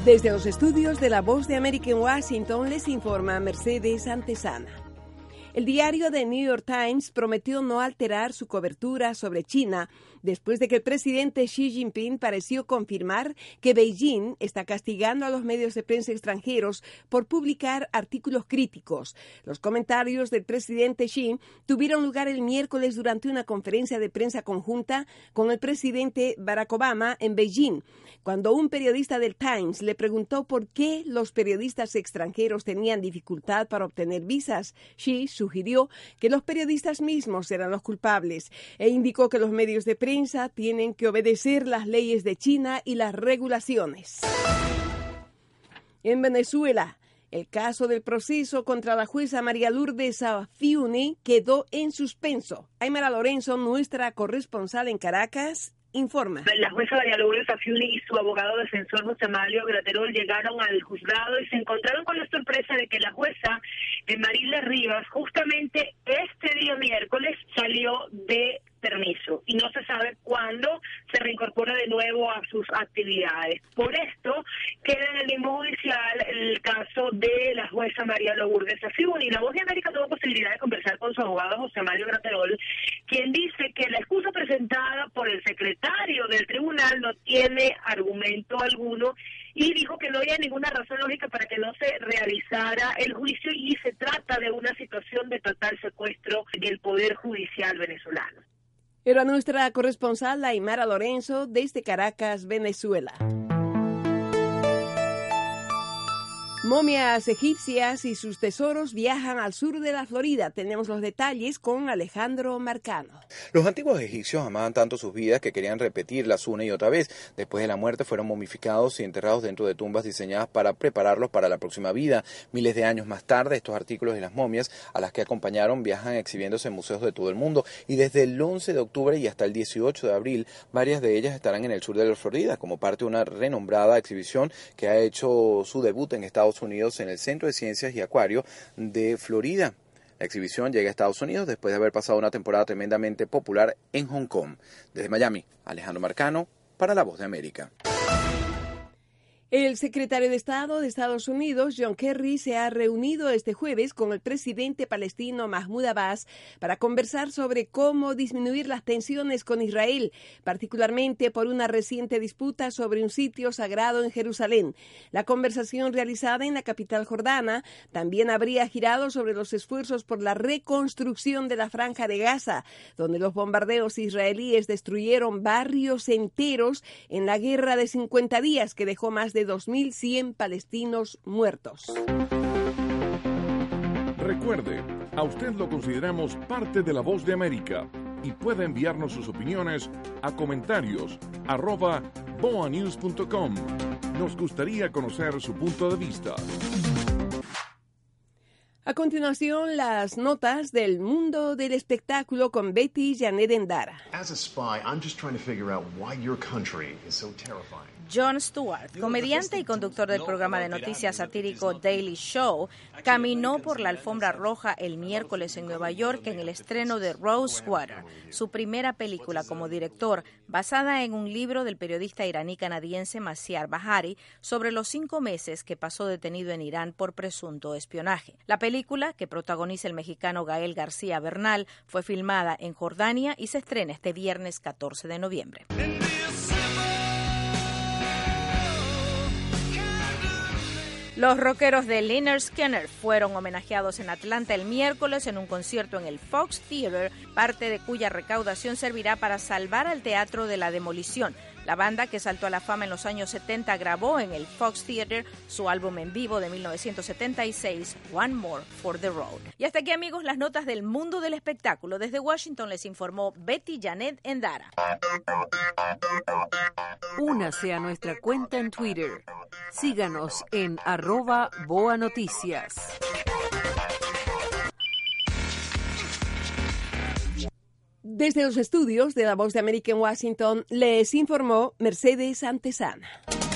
Desde los estudios de La Voz de América en Washington les informa Mercedes Antesana. El diario The New York Times prometió no alterar su cobertura sobre China después de que el presidente Xi Jinping pareció confirmar que Beijing está castigando a los medios de prensa extranjeros por publicar artículos críticos. Los comentarios del presidente Xi tuvieron lugar el miércoles durante una conferencia de prensa conjunta con el presidente Barack Obama en Beijing. Cuando un periodista del Times le preguntó por qué los periodistas extranjeros tenían dificultad para obtener visas, Xi sugirió que los periodistas mismos eran los culpables e indicó que los medios de prensa tienen que obedecer las leyes de China y las regulaciones. En Venezuela, el caso del proceso contra la jueza María Lourdes Afiuni quedó en suspenso. Aymara Lorenzo, nuestra corresponsal en Caracas, informa. La jueza María Lourdes Afiuni y su abogado defensor José Mario Graterol llegaron al juzgado y se encontraron con la sorpresa de que la jueza Marilia Rivas justamente este día miércoles salió de permiso y no se sabe cuándo se reincorpora de nuevo a sus actividades. Por esto queda en el limbo judicial el caso de la jueza María Lourdes Afiuni. La Voz de América tuvo posibilidad de conversar con su abogado José Mario Graterol, quien dice que la excusa presentada por el secretario del tribunal no tiene argumento alguno y dijo que no había ninguna razón lógica para que no se realizara el juicio y se trata de una situación de total secuestro del Poder Judicial venezolano. Era nuestra corresponsal Aymara Lorenzo desde Caracas, Venezuela. Momias egipcias y sus tesoros viajan al sur de la Florida. Tenemos los detalles con Alejandro Marcano. Los antiguos egipcios amaban tanto sus vidas que querían repetirlas una y otra vez. Después de la muerte fueron momificados y enterrados dentro de tumbas diseñadas para prepararlos para la próxima vida. Miles de años más tarde, estos artículos de las momias a las que acompañaron viajan exhibiéndose en museos de todo el mundo. Y desde el 11 de octubre y hasta el 18 de abril, varias de ellas estarán en el sur de la Florida como parte de una renombrada exhibición que ha hecho su debut en Estados Unidos en el Centro de Ciencias y Acuario de Florida. La exhibición llega a Estados Unidos después de haber pasado una temporada tremendamente popular en Hong Kong. Desde Miami, Alejandro Marcano para La Voz de América. El secretario de Estado de Estados Unidos, John Kerry, se ha reunido este jueves con el presidente palestino Mahmoud Abbas para conversar sobre cómo disminuir las tensiones con Israel, particularmente por una reciente disputa sobre un sitio sagrado en Jerusalén. La conversación realizada en la capital jordana también habría girado sobre los esfuerzos por la reconstrucción de la Franja de Gaza, donde los bombardeos israelíes destruyeron barrios enteros en la guerra de 50 días que dejó más de 2.100 palestinos muertos. Recuerde, a usted lo consideramos parte de La Voz de América y puede enviarnos sus opiniones a comentarios@boanews.com. Nos gustaría conocer su punto de vista. A continuación, las notas del mundo del espectáculo con Betty Janet Endara. As a spy, I'm just trying to figure out why your country is so terrifying. Jon Stewart, comediante y conductor del programa de noticias satírico Daily Show, caminó por la alfombra roja el miércoles en Nueva York en el estreno de Rosewater, su primera película como director, basada en un libro del periodista iraní-canadiense Maziar Bahari sobre los 5 meses que pasó detenido en Irán por presunto espionaje. La película, que protagoniza el mexicano Gael García Bernal, fue filmada en Jordania y se estrena este viernes 14 de noviembre. Los rockeros de Lynyrd Skynyrd fueron homenajeados en Atlanta el miércoles en un concierto en el Fox Theater, parte de cuya recaudación servirá para salvar al Teatro de la Demolición. La banda, que saltó a la fama en los años 70, grabó en el Fox Theater su álbum en vivo de 1976, One More for the Road. Y hasta aquí, amigos, las notas del mundo del espectáculo. Desde Washington les informó Betty Janet Endara. Únase a nuestra cuenta en Twitter. Síganos en @BoaNoticias. Desde los estudios de La Voz de América en Washington, les informó Mercedes Antesana.